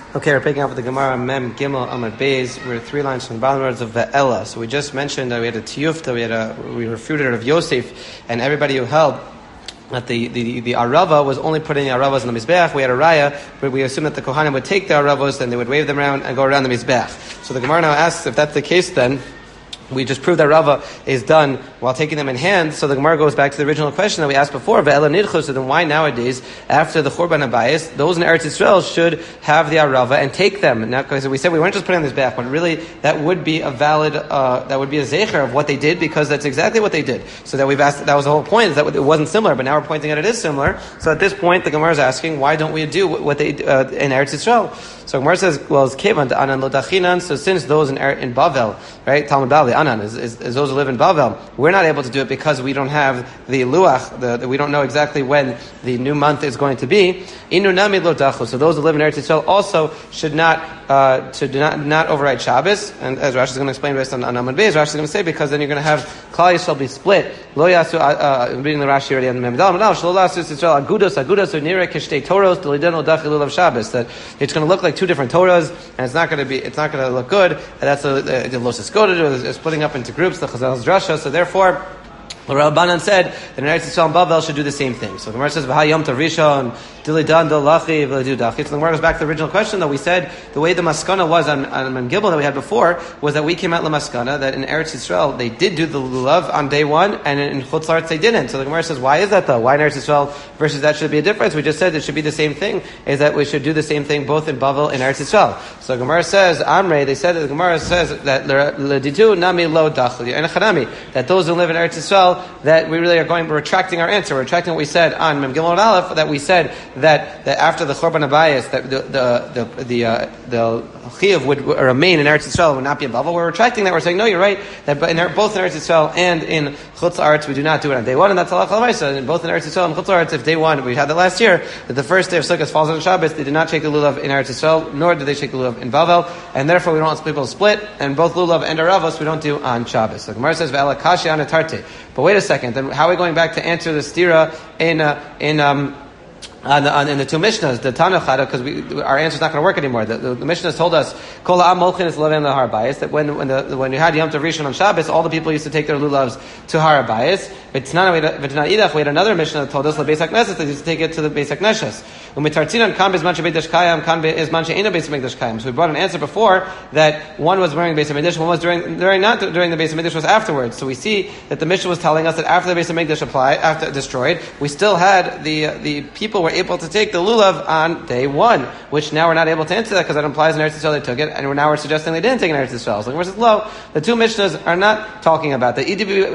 Okay, we're picking up with the Gemara Mem Gimel Amud Beis. We're 3 lines from the bottom words of Ve'ela. So we just mentioned that we had a tiyufta, we refuted of Yosef, and everybody who held that the arava was only putting the aravas in the mizbeach. We had a raya, but we assumed that the kohanim would take the aravos, then they would wave them around and go around the mizbeach. So the Gemara now asks, if that's the case, then we just proved that Rava is done while taking them in hand. So the Gemara goes back to the original question that we asked before. Ve'ela nidchu. So then why nowadays, after the Churban Habayis, those in Eretz Yisrael should have the Arava and take them? Now, because we said we weren't just putting on this back, but really that would be a valid, that would be a zecher of what they did, because that's exactly what they did. So that we've asked, that was the whole point, is that it wasn't similar, but now we're pointing out it is similar. So at this point, the Gemara is asking, why don't we do what they in Eretz Yisrael? So Gemara says, well, it's kevan to anan lo dachinan. So since those in Bavel, right, Talmud Bavli, anan is those who live in Bavel, we're not able to do it because we don't have the luach. We don't know exactly when the new month is going to be. Inu nami lo dachu. So those who live in Eretz Yisrael also should not override Shabbos. And as Rashi is going to explain based on Amud Beis, Rashi is going to say, because then you're going to have Klal Yisrael be split. Lo yasu. I'm reading the Rashi already on the Memdal. Shlo lasu Yisrael agudos or nira kishtei toros delideno dachi lulav Shabbos. That it's going to look like two different Torahs, and it's not going to look good. And that's the Los Escoda is splitting up into groups, the Chazal's Drasha. So therefore, the Rabbanan said that in Eretz Yisrael and Bavel should do the same thing. So the Gemara says, "V'ha yom tov rishon dilidan dolachi v'ledu dachi." So the Gemara goes back to the original question that we said. The way the maskana was on Gilbal that we had before was that we came out lemaskana that in Eretz Yisrael they did do the lulav on day one, and in Chutz La'aretz they didn't. So the Gemara says, why is that though? Why in Eretz Yisrael versus that should be a difference? We just said it should be the same thing. Is that we should do the same thing both in Bavel and Eretz Yisrael. So the Gemara says, Amrei, they said that the Gemara says that leditu nami lo dachli and chanami, that those who live in Eretz Yisrael, that we really are we're retracting our answer. We're retracting what we said on Mem Gimel Aleph, that we said that after the Churban Habayis, that the Chiyuv would remain in Eretz Yisrael, would not be in Bavel. We're retracting that. We're saying, no, you're right, that both in Eretz Yisrael and in Chutz La'aretz we do not do it on day one, and that's Halach L'Maisa. And both in Eretz Yisrael and Chutz La'aretz, if day one, we had that last year, that the first day of Sukkot falls on Shabbos, they did not shake the lulav in Eretz Yisrael, nor did they shake the lulav in Bavel, and therefore we don't want people to split, and both lulav and aravos we don't do on Shabbos. So Gemara says, Ve'ela kashi anatarte. But wait a second, then how are we going back to answer the stira in the two Mishnahs, the Tanachada, because our answer is not going to work anymore. The Mishnahs told us, Kol ha'am molchin es lulav l'har bayis, that when you had Yom Tov Rishon on Shabbos, all the people used to take their lulavs to Har Bayis. But we had another Mishnah that told us the Beis HaKnesses, they used to take it to the Beis HaKnesses. Umitartzinan kan bezman shebedash kayam, kan bezman she'ena Beis HaMikdash kayam. So we brought an answer before that one was during Beis HaMikdash, one was not during the Beis HaMikdash, was afterwards. So we see that the Mishnah was telling us that after the Beis HaMikdash after destroyed, we still had the people were able to take the lulav on day one, which now we're not able to answer that because that implies in Eretz Yisrael they took it, and now we're suggesting they didn't take it in Eretz Yisrael. So versus low, the two Mishnahs are not talking about that.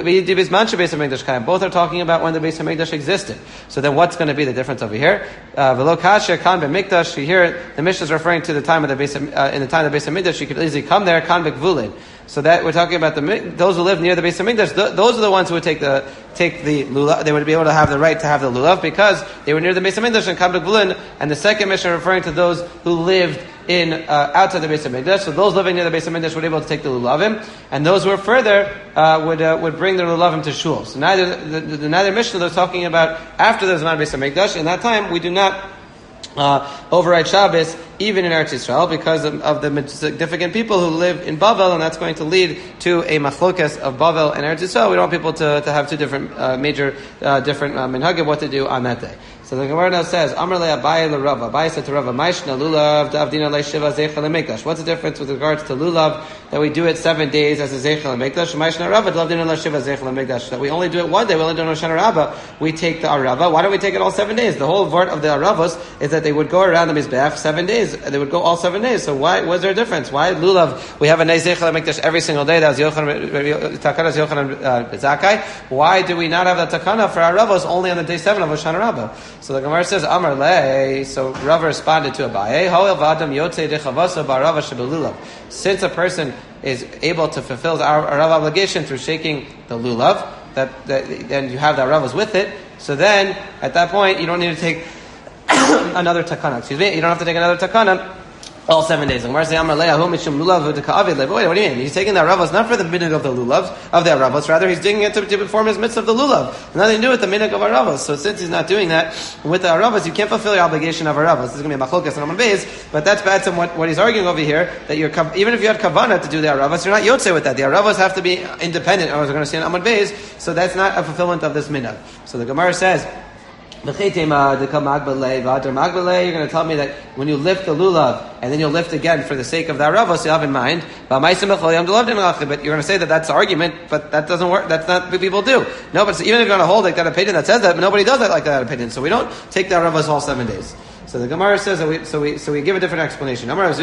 Both are talking about when the Beis HaMikdash existed. So then what's going to be the difference over here? V'lo kasher kan be'mikdash. Here the Mishnah is referring to the time of the Beis in the time of the Beis HaMikdash. You could easily come there kan be'gvulin. So that we're talking about those who live near the Beis HaMikdash. Those are the ones who would take the lulav. They would be able to have the right to have the lulav because they were near the Beis HaMikdash and kam be'gvulin. And the second Mishnah referring to those who lived in outside the Beis HaMikdash. So those living near the Beis HaMikdash would be able to take the lulavim, and those who are further would bring the lulavim to shul. So neither Mishnah they're talking about after the Zman Beis HaMikdash. In that time, we do not override Shabbos even in Eretz Yisrael because of the significant people who live in Bavel, and that's going to lead to a machlokas of Bavel and Eretz Yisrael. We don't want people to have two different different minhagim what to do on that day. So the Gemara now says, Amar le Abaye le Rava. Abaye said to Rava, Maishna lulav davdina le shiva zeicha lemekdash. What's the difference with regards to lulav that we do it 7 days as a zeicha lemekdash? Maishna Rava davdina le shiva zeicha lemekdash. That we only do it one day. We only do it on Hoshana Rabbah. We take the Arava. Why don't we take it all 7 days? The whole word of the Aravos is that they would go around the Mizbeach 7 days. They would go all 7 days. So why was there a difference? Why lulav we have a zeicha lemekdash every single day? That was Takanas Yochanan Zakai. Why do we not have that takana for Aravos only on the day 7 of Hoshana Rabbah? So the Gemara says, Amar le, so Rava responded to Abaye, Ho'el v'adam yotzei dechavasa ba'arava shebelulav. Since a person is able to fulfill the Arav obligation through shaking the lulav, then you have the Aravas with it, so then, at that point, you don't need to take another takana. You don't have to take another takana All 7 days. Wait, what do you mean? He's taking the aravos not for the minhag of the lulavs, of the aravos, rather he's doing it to perform his mitzvah of the lulav. Nothing to do with the minhag of aravos. So since he's not doing that with the aravos, you can't fulfill your obligation of aravos. This is going to be a machlokas and Amud Beis, but that's bad to what he's arguing over here, that even if you had kavanah to do the aravos, you're not yotze with that. The aravos have to be independent, as we're going to see in Amud Beis, so that's not a fulfillment of this minhag. So the Gemara says, you're going to tell me that when you lift the lulav and then you'll lift again for the sake of the aravos, you have in mind. But you're going to say that that's the argument, but that doesn't work. That's not what people do. No, but even if you're going to hold like that opinion that says that, but nobody does that like that opinion. So we don't take the aravos all 7 days. So the Gemara says that we give a different explanation. Lulav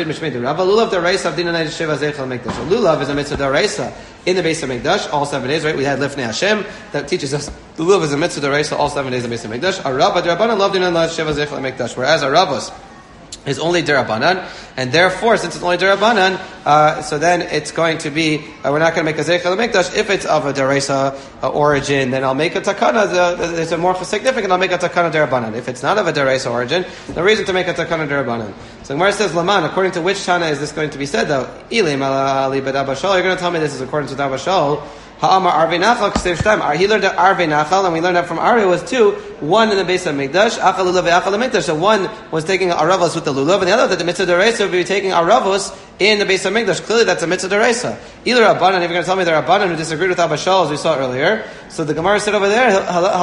is a mitzvah daraisa in the base of Mikdash all 7 days, right? We had Lifnei Hashem that teaches us the lulav is a mitzvah daraisa all 7 days in the base of Mikdash. Arava derabanan love dinan sheva zeichel Mikdash. Whereas Aravos is only derabanan, and therefore, since it's only derabanan, so then it's going to be we're not going to make a zeichel mikdash. If it's of a deraisa origin, then I'll make a takana. There's a more significant. I'll make a takana derabanan. If it's not of a deraisa origin, no reason to make a takana derabanan. So Gemara says, Laman, according to which Tana is this going to be said though? Ilim ala ali b'Abba Shaul. You're going to tell me this is according to Abba Shaul. Ha'amar Arvei Nachal K'sev Shtaim. He learned that Arvei Nachal, and we learned that from Arvei was 2, 1 in the base of Mikdash, Achal Lulav Ve'achal Mikdash. So one was taking Aravos with the Lulav, and the other that the Mitzvah D'Oraisa would be taking Aravos in the base of Mikdash. Clearly that's a Mitzvah D'Oraisa. Either Rabbanan, if you're going to tell me the Rabbanan who disagreed with Abba Shaul, as we saw earlier, so the Gemara said over there,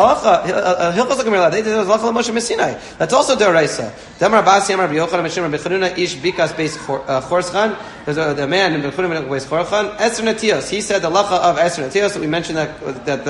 Hilchos Gemara, they did Lachal Moshe Messinai. That's also D'Oraisa. Demar Basi Amar B'Yochanan Meshim B'Chanuna Ish Bikas Beis Chorzchan. There's a man in B'Chanuna Beis Chorzchan, Esr Netios. He said the Lacha of Esr Netios. We mentioned that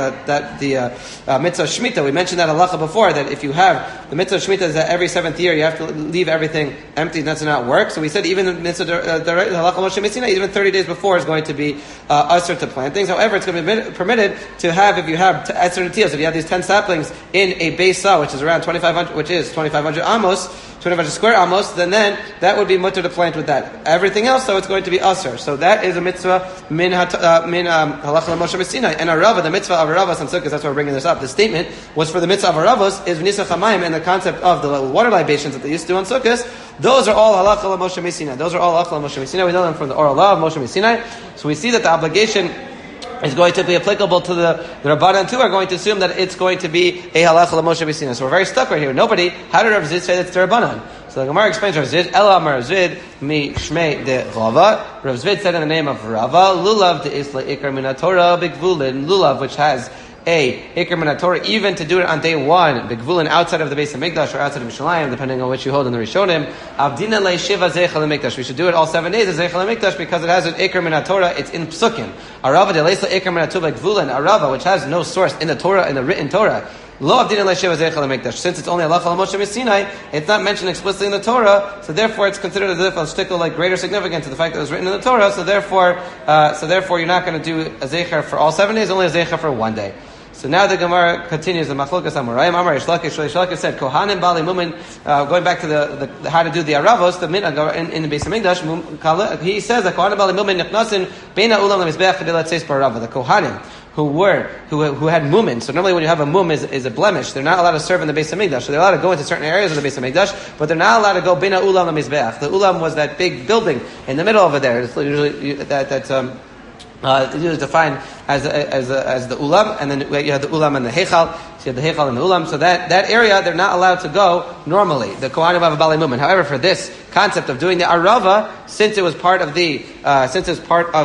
the mitzvah Shemitah. We mentioned that halacha before, that if you have the mitzvah Shemitah is that every 7th year you have to leave everything empty, and that's not work. So we said even the mitzvah the halacha Moshe Messina, even 30 days before is going to be usher to plant things. However, it's going to be permitted to have, if you have Esr Netios, if you have these 10 saplings in a Beisa, which is around 2,500, which is 2,500 amos, 2,500 square amos, then that would be mutter to plant with that. Everything else, though, it's going to be usher. So that is a mitzvah min halacha Moshe Messina. And Arava, the mitzvah of Aravos on Sukkot, that's why we're bringing this up. The statement was for the mitzvah of Aravos is v'nisach hamayim, and the concept of the water libations that they used to do on Sukkot. Those are all halacha Moshe Messina. Those are all halacha Moshe Messina. We know them from the oral law of Moshe Messina. So we see that the obligation is going to be applicable to the Rabbanan too, are going to assume that it's going to be a halacha Moshe Messina. So we're very stuck right here. How did Rav Zid say that's the Rabbanan? So the Gemara explains Rav Zid, Ela Amar Rav Zid, mi Shmei de Rava. Rav Zid said in the name of Rava, Lulav de Isla Ikar Min HaTorah B'Gvulin, Lulav, which has a Ikar Min HaTorah, even to do it on day 1, B'Gvulin, outside of the base of Mikdash or outside of Yerushalayim, depending on which you hold in the Rishonim, Avdina Le Shiva Zeichel Mikdash. We should do it all 7 days as Zeichel Mikdash because it has an Ikar Min HaTorah, it's in Psukim. Arava de Leisa Ikar Min HaTorah B'Gvulin, Arava, which has no source in the Torah, in the written Torah. Lo Avdina Le Shiva Zeichel Mikdash. Since it's only halacha Moshe Messinai, it's not mentioned explicitly in the Torah, so therefore it's considered as if a shtickle like greater significance to the fact that it was written in the Torah, so therefore you're not going to do a Zeicher for all 7 days, only a Zeicher for 1 day. So now the Gemara continues. The Machlokas Amoraim Amar Reish Lakish said Kohanim Bali Mumin. Going back to the how to do the Aravos, the minhag in the base of Mikdash. He says that Kohanim Bali Mumin Nichnasin Beina Ulam LaMizbeach Chadilat Seis Barava. The Kohanim who had mumin. So normally when you have a mum is a blemish, they're not allowed to serve in the base of Mikdash. So they're allowed to go into certain areas of the base of Mikdash, but they're not allowed to go Beina Ulam LaMizbeach. The Ulam was that big building in the middle over there. It's usually it's usually defined as the ulam, and then you have the ulam and the heichal. So you have the heichal and the ulam. So that area they're not allowed to go normally. The kohanim have a balei mumin. However, for this concept of doing the arava, since it was part of the service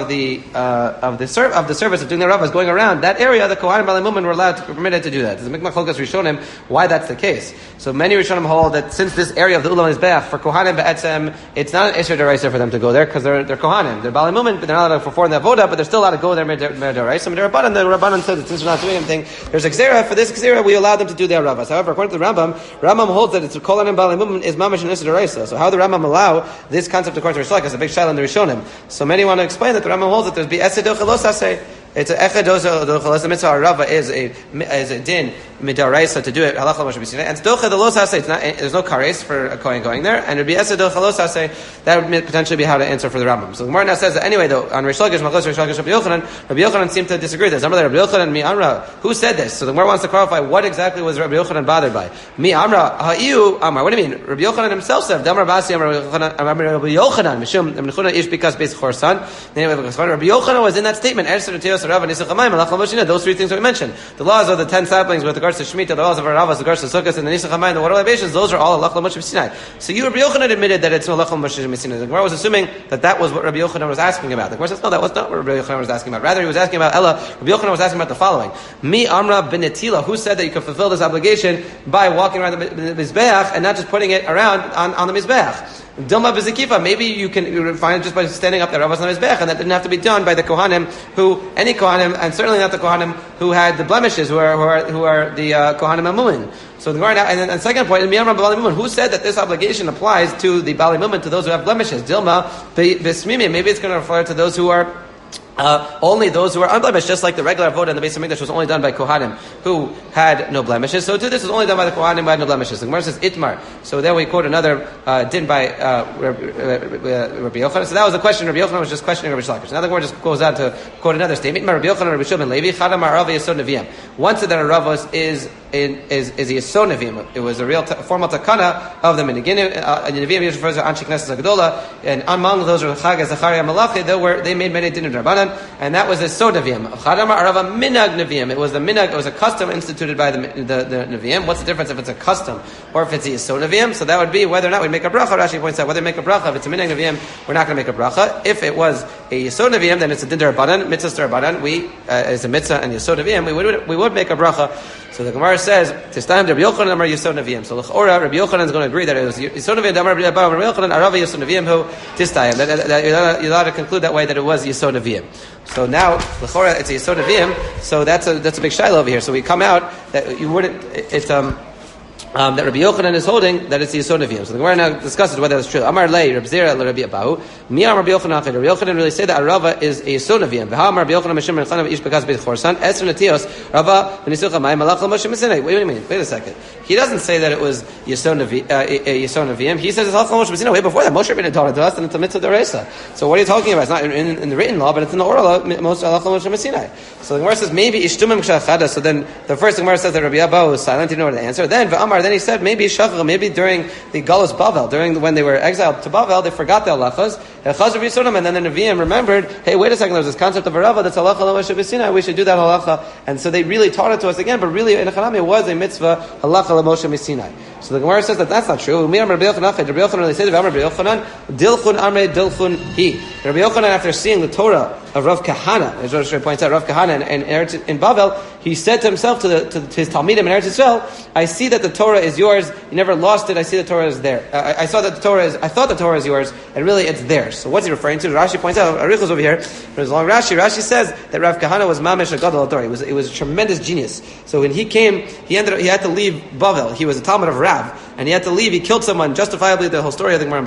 of doing the arava is going around that area, the kohanim balei mumin were allowed to permitted to do that. There's a mikmach chokas rishonim why that's the case. So many rishonim hold that since this area of the ulam is be'ach for kohanim be'etzem, it's not an isur deraisa for them to go there because they're kohanim. They're balei mumin, but they're not allowed to perform that voda, but they're still allowed to go there deraisa. The Rabbanan said that since we're not doing anything, there's a gzera. For this gzera, we allow them to do their aravas. However, according to the Rambam holds that it's kohanim balei mumin is mamash and isur deraisa. So how the Rambam allow this concept according to Rish Lakish is a big shayla in the Rishonim. So many want to explain that the Rambam holds that there's be esedil chalos asay. It's a echad docha the mitzvah arava is a din midaraisa to do it halacha Moshe B'Sinai, and docha the los hasei. There's no kares for a kohen going there, and Rabbi Esa docha los hasei. That would potentially be how to answer for the Rambam. So the Gemara now says that anyway though on Rish Lakish Machlos Rish Lakish Rabbi Yochanan seemed to disagree with this. Rabbi Yochanan mi amra. Who said this? So the Gemara wants to clarify what exactly was Rabbi Yochanan bothered by. Mi amra ha'iu amar. What do you mean? Rabbi Yochanan himself said Damar Basi amar Rabbi Yochanan mishum Mechuna ish bikas beis chorsan. Rabbi Yochanan was in that statement. Those three things that we mentioned. The laws of the 10 saplings with regards to Shemitah, the laws of Ravas with regards to Sukkot, and the Nisach HaMayim, the water libations, those are all halach l'Moshe B'Sinai. So you, Rabbi Yochanan, admitted that it's no halach l'Moshe B'Sinai. The Gemara was assuming that was what Rabbi Yochanan was asking about. The Gemara says, no, that was not what Rabbi Yochanan was asking about. Rather, he was asking about Ella. Rabbi Yochanan was asking about the following. Mi Amra Benetila, who said that you could fulfill this obligation by walking around the Mizbeach and not just putting it around on the Mizbeach. Dilma B'Zikifa, maybe you can find it just by standing up there, Ravas on Mizbeach, and that didn't have to be done by the Kohanim, any Kohanim, and certainly not the Kohanim who had the blemishes, who are the Kohanim Amumin. So the Gemara now, and second point, who said that this obligation applies to the Bali Mumin, to those who have blemishes? Dilma B'Smimi, maybe it's going to refer to those who are only those who are unblemished, just like the regular avoda in the Beis Hamikdash was only done by Kohanim who had no blemishes. So too, this was only done by the Kohanim who had no blemishes. The Gemara says Itmar. So then we quote another din by Rabbi Yochanan. So that was the question. Rabbi Yochanan was just questioning Rabbi Shlakish. Now the Gemara just goes on to quote another statement. Rabbi Yochanan, Rabbi Shimon Levi, Chadam Arav Yesod Neviim. Once that a Ravos is a Yesod Neviim. It was a real formal takana of them in the beginning. Neviim refers to Anshei Knesset Hagedola, and among those were Chag Zachariah Malachi. They made many din of Rabbanan. And that was a sodavim. Chadama arava minag neviim. It was a custom instituted by the neviim. What's the difference if it's a custom or if it's a sodavim? So that would be whether or not we make a bracha. Rashi points out whether we make a bracha. If it's a minag neviim, we're not going to make a bracha. If it was a yesod neviim, then it's a din derabanan, mitzvah derabanan. It's a mitzvah and yesod neviim. We would make a bracha. So the Gemara says, "Tistayim Rabbi Yochanan amar yesod neviim." So l'chora, Rabbi Yochanan is going to agree that it was yesod neviim. Amar Rabbi Yochanan arava yesod neviim who tistayim. That you're allowed to conclude that way that it was yesod neviim. So now l'chora it's a yesod neviim. So that's a big shaila over here. So we come out that you wouldn't. It's that Rabbi Yochanan is holding that it's the Yesod Neviim. So the Gemara now discusses whether it's true. Amar lei Rabbi Zera Rabbi Abahu. Mi Amar Rabbi Yochanan. Rabbi Yochanan really say that Arava is a Yesod Neviim. V'ha Rabbi Yochanan Mishim Ben Chanav Ish Bekas Beit Chorsan Esr Netios Rava V'Nisuch Hamayim Malach LaMoshe B'Sinai. What do you mean? Wait a second. He doesn't say that it was Yesod Neviim. He says it's Halach LaMoshe B'Sinai. Way before that, Moshe Rabbeinu taught it to us, and it's a mitzvah d'oraisa. So what are you talking about? It's not in the written law, but it's in the oral law. Most Halach LaMoshe B'Sinai. So the Gemara says maybe Ishtumim K'Shachada. So then the first Gemara says that Rabbi Abahu was silent. He didn't know what to answer. Then V'Amar. Then he said maybe maybe during the Galus Bavel, when they were exiled to Bavel, they forgot the halachas, and then the Nevi'im remembered, hey, wait a second, there's this concept of Arava that's halacha l'Moshe B'Sinai, we should do that halacha. And so they really taught it to us again, but really in Hanami it was a mitzvah halacha l'Moshe B'Sinai. So the Gemara says that that's not true. Rabbi Yochanan really said, Rabbi Yochanan, Dilchun Amre Dilchun Hi. Rabbi Yochanan, after seeing the Torah of Rav Kahana, as Rosh points out, Rav Kahana in Bavel, he said to himself, to his Talmidim in Eretz Yisrael, I see that the Torah is yours, you never lost it, I see the Torah is there. I thought the Torah is yours, and really it's theirs. So what's he referring to? Rashi points out, Arichos over here, there's a long Rashi says that Rav Kahana was Mamish Agadol Torah. He was a tremendous genius. So when he came, he had to leave Bavel. He was a Talmud of Rav, and he had to leave. He killed someone, justifiably. The whole story, I think,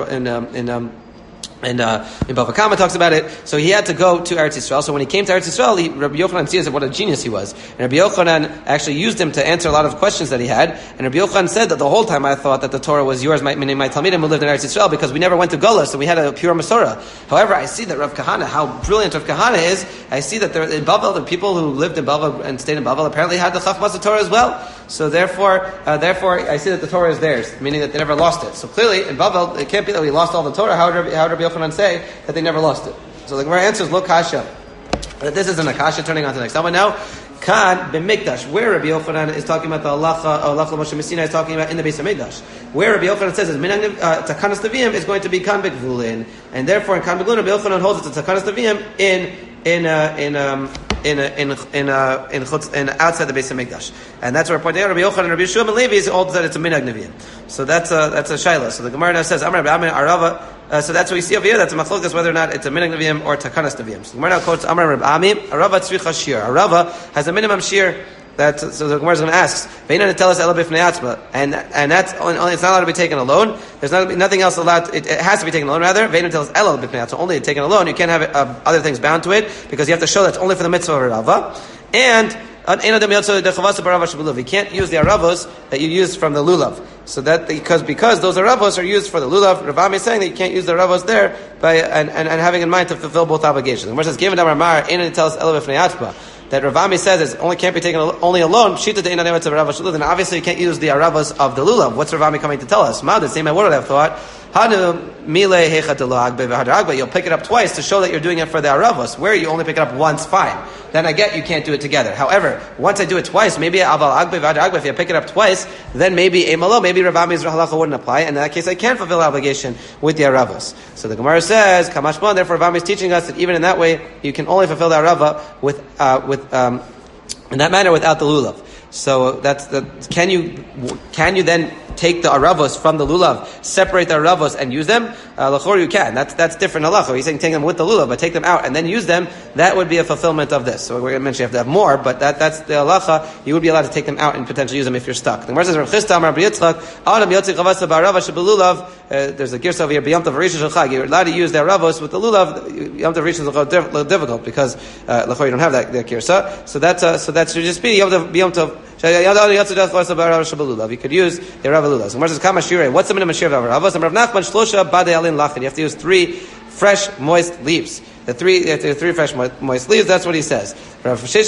in Bava Kama talks about it. So he had to go to Eretz Yisrael. So when he came to Eretz Yisrael, Rabbi Yochanan sees what a genius he was. And Rabbi Yochanan actually used him to answer a lot of questions that he had. And Rabbi Yochanan said that the whole time I thought that the Torah was yours, meaning my Talmidim who lived in Eretz Yisrael, because we never went to Golas, so we had a pure Masorah. However, I see that Rav Kahana, how brilliant Rav Kahana is, I see that in Bavel, the people who lived in Bavel and stayed in Bavel apparently had the Chachmas Torah as well. So therefore, I see that the Torah is theirs, meaning that they never lost it. So clearly, in Bavel, it can't be that we lost all the Torah. How would Rabbi Yochanan say that they never lost it? So the Gemara answers, Lo Kasha. That this is an Akasha, turning on to the next one. Now, Kan b'Mikdash, where Rabbi Yochanan is talking about the halacha Moshe B'Sinai is talking about in the Beis Hamikdash. Where Rabbi Yochanan says is Takanas Neviim is going to be Kan B'Gvulin, and therefore in Kan B'Gvulin, Rabbi Yochanan holds it's a Takanas Neviim in outside the Beis Hamikdash, and that's where pointing out Rabbi Yochanan and Rabbi Yeshua and Levi holds that it's a minhag neviim. So that's a shaila. So the Gemara now says Amar Rabbi Arava. So that's what we see over here. That's a machlokas whether or not it's a minhag neviim or takanas neviim. So the Gemara now quotes Amar Rabbi Ami Arava tzricha shir. Arava has a minimum shir So the Gemara is going to ask, and that's only, it's not allowed to be taken alone. There's nothing else allowed. It has to be taken alone. Rather, so only taken alone. You can't have other things bound to it because you have to show that's only for the mitzvah of Rava. And you can't use the aravos that you use from the lulav. So that because those aravos are used for the lulav, Rav is saying that you can't use the aravos there and having in mind to fulfill both obligations. The Gemara says, "Given that Rav Ami says it only can't be taken only alone. Then obviously you can't use the aravos of the lulav. What's Rav Ami coming to tell us? The same I would have thought. You'll pick it up twice to show that you're doing it for the aravos. Where you only pick it up once, fine. Then I get you can't do it together. However, once I do it twice, maybe if I pick it up twice, then maybe Rav Ami's halacha wouldn't apply. And in that case, I can fulfill the obligation with the aravos. So the Gemara says, Kamashman, therefore Rav Ami is teaching us that even in that way, you can only fulfill the arava in that manner without the lulav. So can you then take the aravos from the lulav, separate the aravos and use them? L'chor you can. That's different halacha. He's saying take them with the lulav, but take them out and then use them. That would be a fulfillment of this. So we're going to mention you have to have more, but that's the halacha. You would be allowed to take them out and potentially use them if you're stuck. The Gemara says, Rav Chisda Amar Rabbi Yitzchak, Adam Yotzi Chavasa Ba'arava Shebelulav. There's a girsa over here. B'Yom Tov Rishon Shel Chag. You're allowed to use the aravos with the lulav. Yom Tov Rishon is a little difficult because l'chor you don't have that girsa. So that should just be Yom Tov. You could use the Rav Lulav. So says, what's the minimum shir of Ravos? And Rav Nachman shlosha bade alin lachin. You have to use 3 fresh, moist leaves. The 3 fresh, moist leaves. That's what he says. Rav Sheshes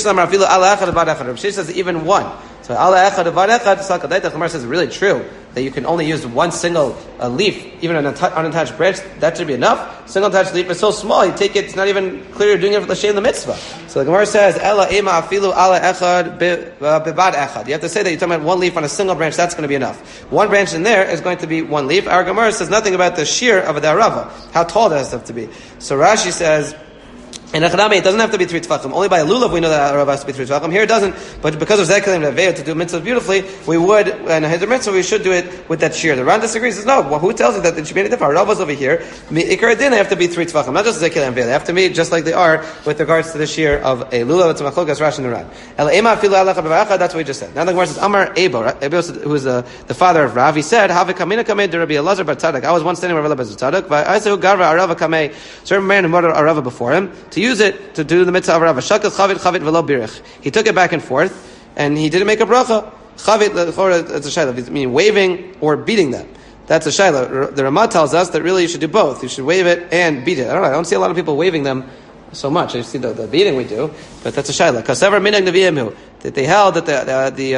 says even one. So Allah echad avad echad sakadayta. The Gemara says it's really true that you can only use one single leaf, even an unattached branch. That should be enough. Single attached leaf is so small, you take it. It's not even clear you're doing it for l'shem the mitzvah. So the Gemara says Ela ema afilu ala echad bebad echad. You have to say that you're talking about one leaf on a single branch. That's going to be enough. One branch in there is going to be one leaf. Our Gemara says nothing about the shear of the arava, how tall that has to be. So Rashi says. And it doesn't have to be 3 tefachim. Only by a lulav we know that Rav has to be 3 tefachim. Here it doesn't. But because of Zekelim Reveah to do mitzvah beautifully, we would, and a Hezir mitzvah, we should do it with that shear. The Ran disagrees. Says no. Well, who tells you that it should be any different? Rav was over here. Ikar Adin, they have to be 3 tefachim. Not just Zekelim Reveah. They have to be just like they are with regards to the shear of a lulav. It's a machlokas Rashi and the Ran. That's what we just said. Now the Gemara says Amar Ebo, who is the father of Rav. He said, Have kamina kamei de Rabbi Elazar bar Tzadok. I was once standing with Rabbi Elazar bar Tzadok. But I said, Garva Arava kamei. Certain man who murdered Arava before him to use it to do the mitzvah of Rava. Shakal chavit velo birich. He took it back and forth, and he didn't make a bracha. Chavit, it's a shayla, meaning waving or beating them. That's a shayla. The Ramah tells us that really you should do both. You should wave it and beat it. I don't see a lot of people waving them so much. I see the beating we do, but that's a shayla. Kasever minag neviim that they held that the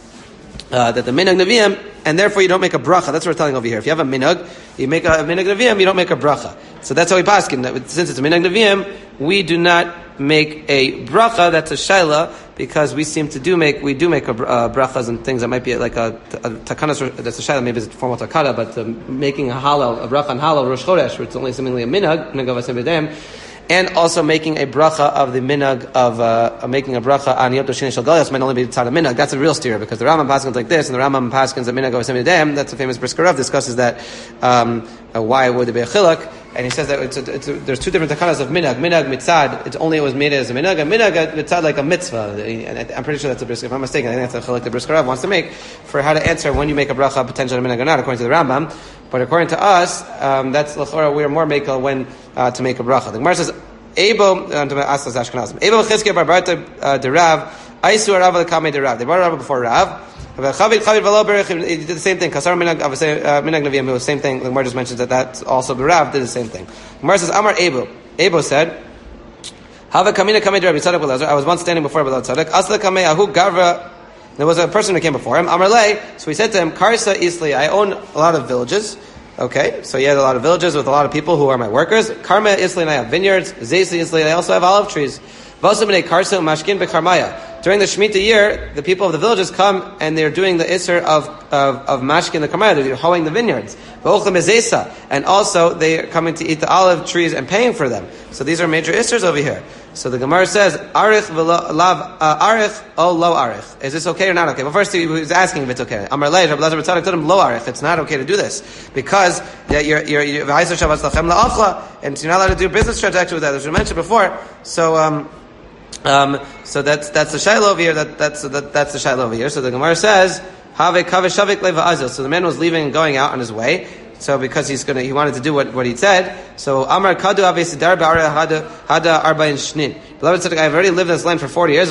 minag neviim, and therefore you don't make a bracha. That's what we're telling over here. If you have a minag, you make a minag neviim, you don't make a bracha. So that's how we paskin. Since it's a minag neviim, we do not make a bracha. That's a shaila because we seem to do make brachas and things that might be like a takana. That's a shaila. Maybe it's a formal takana, but making a bracha on halal Rosh Chodesh, where it's only seemingly a minag of Asem B'Dem. And also making a bracha of the minag of making a bracha on Yom Tov Sheni Shel Galios might only be tzad minag. That's a real steer because the Rambam paskins like this, and the Rambam paskins a minag of Asem B'Dem. That's a famous Brisker Rav discusses that why would there be a chiluk, and he says that there's 2 different takanas of minag. Minag mitzad, it was made as a minag, and minag mitzad like a mitzvah. And I'm pretty sure that's a Brisker. If I'm mistaken, I think that's a chiluk the Brisker Rav wants to make for how to answer when you make a bracha potential minag or not, according to the Rambam. But according to us, that's l'chora we're more makel when to make a bracha. The Gemara says, Ebo Aslas Ashkenazim. Ebo Chizkiah bar Barta de Rav, Aisu Rav Kamei de Rav. They brought Rav before Rav. Chavit velo berich. He did the same thing. Kasar minag neviim. It was the same thing. The Gemara just mentions that also Rav did the same thing. The Gemara says Amar Ebo. Ebo said, Hava kamina kamei de Rabbi Tzadok Elazar. I was once standing before Rabbi Tzadok. Asla kamei ahu garva. There was a person who came before him. Amar lei. So he said to him, Karsa Isli. I own a lot of villages. Okay, so he had a lot of villages with a lot of people who are my workers. Karma Isli and I have vineyards. Zesi Isli and I also have olive trees. Vasabnei Karsa Mashkin beKarmaya. During the Shemitah year, the people of the villages come and they're doing the Isser of Mashkin the Karmaya. They're hoeing the vineyards. And also they are coming to eat the olive trees and paying for them. So these are major Issers over here. So the Gemara says, Arich o lo arich. Is this okay or not okay? Well, first he was asking if it's okay. Amar Lei, Rabbi Elazar told him lo arich. It's not okay to do this because you're and you're not allowed to do business transaction with that, as we mentioned before. So So that's the Shiloh over here. That's the Shiloh over here. So the Gemara says, Have kaveh shavik leva azil. So the man was leaving and going out on his way. So because he wanted to do what he said. So Amar Kadu Avisidar Ba'ara Hada Arba'in Shnin. Beloved tzaddik, I've already lived in this land for 40 years.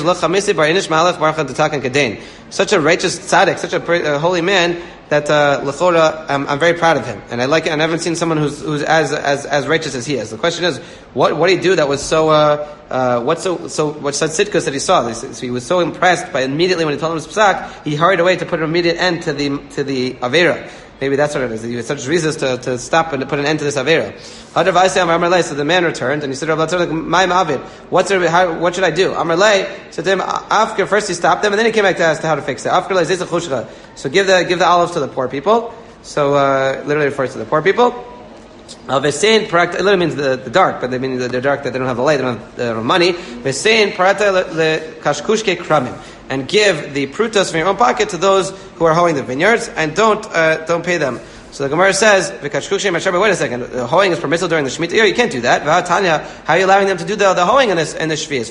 Such a righteous tzaddik, such a holy man that l'chora, I'm very proud of him, and I like it. And I haven't seen someone who's as righteous as he is. The question is, what did he do that was what such sitkus that he saw? So he was so impressed by immediately when he told him his psak, he hurried away to put an immediate end to the avera. Maybe that's what it is. He had such reasons to stop and to put an end to this avera. So the man returned and he said, what should I do? Amar Lei said to him, Afker, first he stopped them and then he came back to ask how to fix it. Afker Lei, so give the olives to the poor people. So literally refers to the poor people. Vesein parakta, it literally means the dark, but they mean the dark that they don't have the light, they don't have money. Vesein parakta le kashkushke kramim. And give the prutas from your own pocket to those who are hoeing the vineyards, and don't pay them. So the Gemara says, wait a second, the hoeing is permissible during the Shemitah year, you can't do that. Tanya, how are you allowing them to do the hoeing in the Shvius?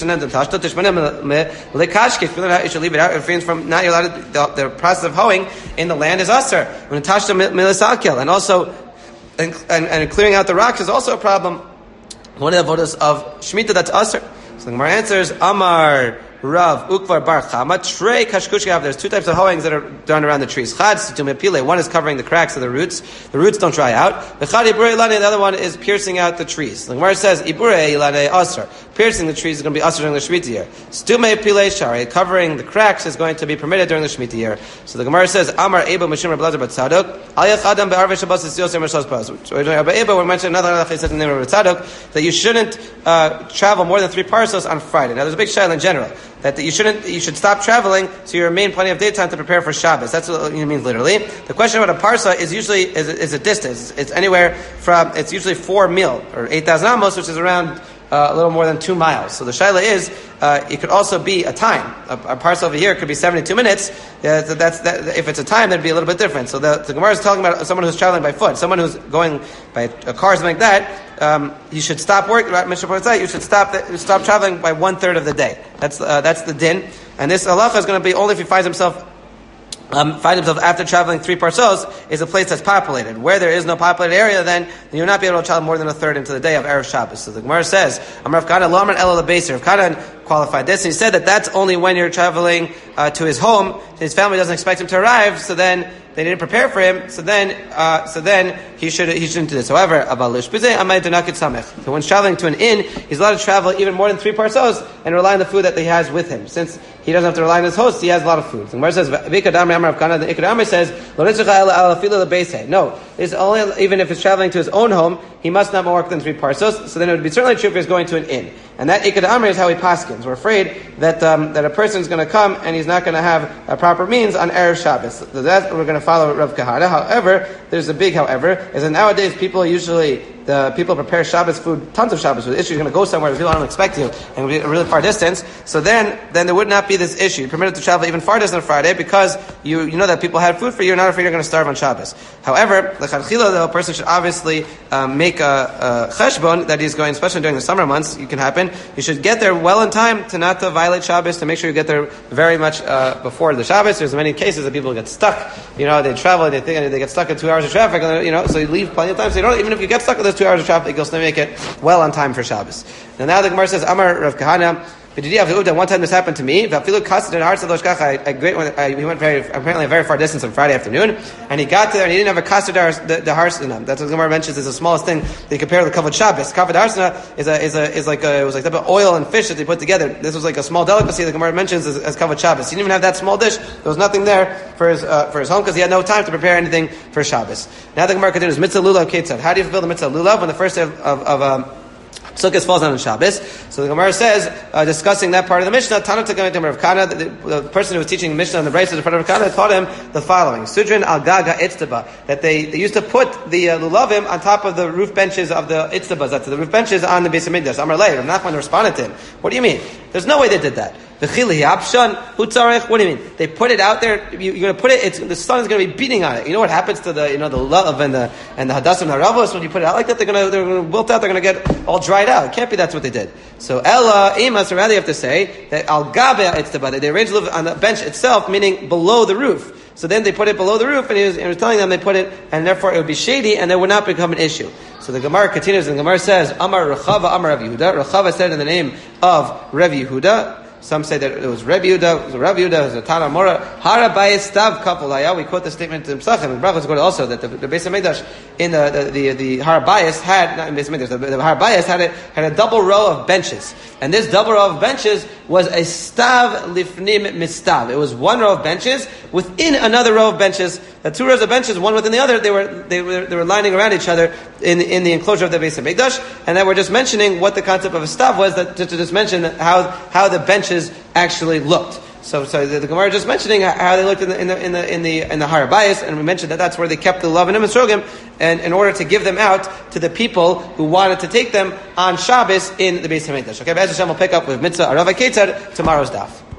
You should leave it out. It refrains from not allowed the process of hoeing in the land is usher. And also, and clearing out the rocks is also a problem. One of the avodas of Shemitah that's usher. So the Gemara answers, Amar Rav Ukvar Bar Chama Trei Kashkushkav. There's two types of hoeings that are done around the trees. Chad Situmepile. One is covering the cracks of the roots. The roots don't dry out. The Chad Ibure Ilane. The other one is piercing out the trees. The Gemara says Ibure Ilane Asr. Piercing the trees is going to be Asr during the Shemitah year. Stumepile Shari. Covering the cracks is going to be permitted during the Shemitah year. So the Gemara says Amar Eba Mishim Rabbi Bat Tzadok. Aliyach Adam Be'arve Shabbos Yosem Rishos Pas. Rabbi Eba we mentioned another halach said in the name of Rabbi Tzadok that you shouldn't travel more than 3 parsos on Friday. Now there's a big shayla in general that you should stop traveling so you remain plenty of daytime to prepare for Shabbos. That's what it means literally. The question about a parsa is usually is a distance. It's anywhere from, it's usually 4 mil or 8,000 amos, which is around a little more than 2 miles. So the shaila is, it could also be a time. A parsa over here could be 72 minutes. So if it's a time, that'd be a little bit different. So the Gemara is talking about someone who's traveling by foot, someone who's going by a car, something like that. You should stop work. You should stop traveling by 1/3 of the day. That's the din. And this halacha is going to be only if he finds himself after traveling 3 parsos is a place that's populated. Where there is no populated area, then you'll not be able to travel more than 1/3 into the day of Erev Shabbos. So the Gemara says, Rav Kana Lomar Ela Lebeser. Rav Kana qualified this, and he said that that's only when you're traveling to his home. His family doesn't expect him to arrive, so then they didn't prepare for him. So then he shouldn't do this. However, so when traveling to an inn, he's allowed to travel even more than 3 parsos and rely on the food that he has with him. Since he doesn't have to rely on his host, he has a lot of food. So Gemara says, the Ikad says, no, it's only even if he's traveling to his own home, he must not more than 3 parsos. So then it would be certainly true if he's going to an inn. And that Ikad Amr is how he paskins. We're afraid that a person is going to come and he's not going to have proper means on Erev Shabbos. So that's we're going to follow Rav Kahana. However, there's a big however, is that nowadays people prepare Shabbos food, tons of Shabbos food. The issue is going to go somewhere where people don't expect you and be a really far distance. So then there would not be this issue. You're permitted to travel even far distance on Friday because you know that people had food for you. You're not afraid you're going to starve on Shabbos. However, the Chadchila, though, a person should obviously make a cheshbon that he's going, especially during the summer months, it can happen. You should get there well in time to not to violate Shabbos, to make sure you get there very much before the Shabbos. There's many cases that people get stuck. They travel, they think they get stuck in 2 hours of traffic, so you leave plenty of time. So even if you get stuck in those 2 hours of traffic, you'll still make it well on time for Shabbos. Now the Gemara says, Amar Rav Kahana, one time this happened to me. He went apparently a very far distance on Friday afternoon, and he got there and he didn't have a kasser the harsana. That's what the Gemara mentions is the smallest thing they compare to the kavod Shabbos. Kavod harsana is like a type of oil and fish that they put together. This was like a small delicacy the Gemara mentions as kavod Shabbos. He didn't even have that small dish. There was nothing there for his home because he had no time to prepare anything for Shabbos. Now the Gemara continues, mitzvah lulav ketzad. How do you fulfill the mitzvah lulav when the first day of Sukkot falls on Shabbos? So the Gemara says, discussing that part of the Mishnah, Tana Takamitah Rav Kana, the person who was teaching the Mishnah on the Braysos in front of Rav Kana, taught him the following: Sudrin al Gaga Itztaba, that they used to put the lulavim on top of the roof benches of the Itztabas, that's the roof benches on the Beis Hamikdash. Amar Lei, Rav Nachman responded to him, what do you mean? There's no way they did that. V'chili yapshan hutzarech. What do you mean? They put it out there. You're going to put it. The sun is going to be beating on it. You know what happens to the lulav and the hadassim and haravos when you put it out like that? They're going to wilt out. They're going to get all dried out. It can't be that's what they did. So Ella imas. Or rather, you have to say that al gabe it's they arranged it on the bench itself, meaning below the roof. So then they put it below the roof, and he was telling them they put it, and therefore it would be shady, and it would not become an issue. So the Gemara continues, and the Gemara says, Amar Rechava, Amar Rav Yehuda. Rechava said in the name of Rav Yehuda. Some say that it was Rav Yehuda, it was a Tana Mora. Hara Bayis Stav Kapolaya. We quote the statement in Psachim, and Brachos quote also that the Beis HaMikdash in the Har Bayis had, not in Beis HaMikdash, the Har Bayis had a double row of benches. And this double row of benches was a Stav Lifnim Mistav. It was one row of benches within another row of benches. The two rows of benches, one within the other, they were lining around each other in the enclosure of the Beis HaMikdash. And then we're just mentioning what the concept of a stav was, that to just mention how the benches actually looked. So the Gemara just mentioning how they looked in the Har Bayis, and we mentioned that that's where they kept the Lavanim and Srogim, and in order to give them out to the people who wanted to take them on Shabbos in the Beis HaMikdash. Okay, Be'ez Hashem will pick up with Mitzvah Arava Ketzad tomorrow's daf.